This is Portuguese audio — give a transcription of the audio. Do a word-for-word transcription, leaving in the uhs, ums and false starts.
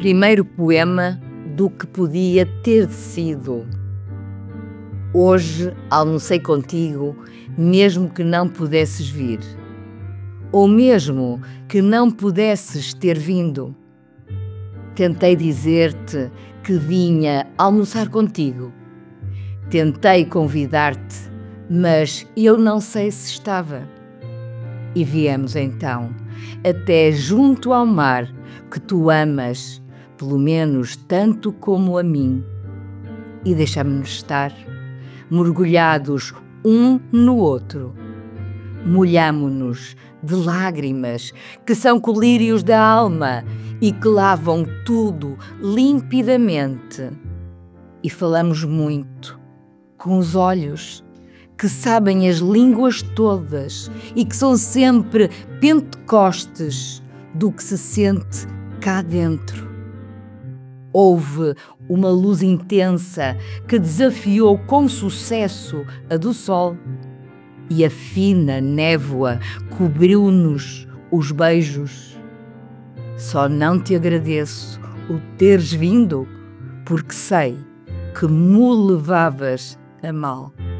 Primeiro poema do que podia ter sido. Hoje almocei contigo, mesmo que não pudesses vir, ou mesmo que não pudesses ter vindo. Tentei dizer-te que vinha almoçar contigo. Tentei convidar-te, mas eu não sei se estava. E viemos então, até junto ao mar que tu amas, pelo menos tanto como a mim. E deixamo-nos estar, mergulhados um no outro. Molhamo-nos de lágrimas que são colírios da alma e que lavam tudo limpidamente. E falamos muito, com os olhos, que sabem as línguas todas e que são sempre pentecostes do que se sente cá dentro. Houve uma luz intensa que desafiou com sucesso a do sol, e a fina névoa cobriu-nos os beijos. Só não te agradeço o teres vindo, porque sei que me levavas a mal.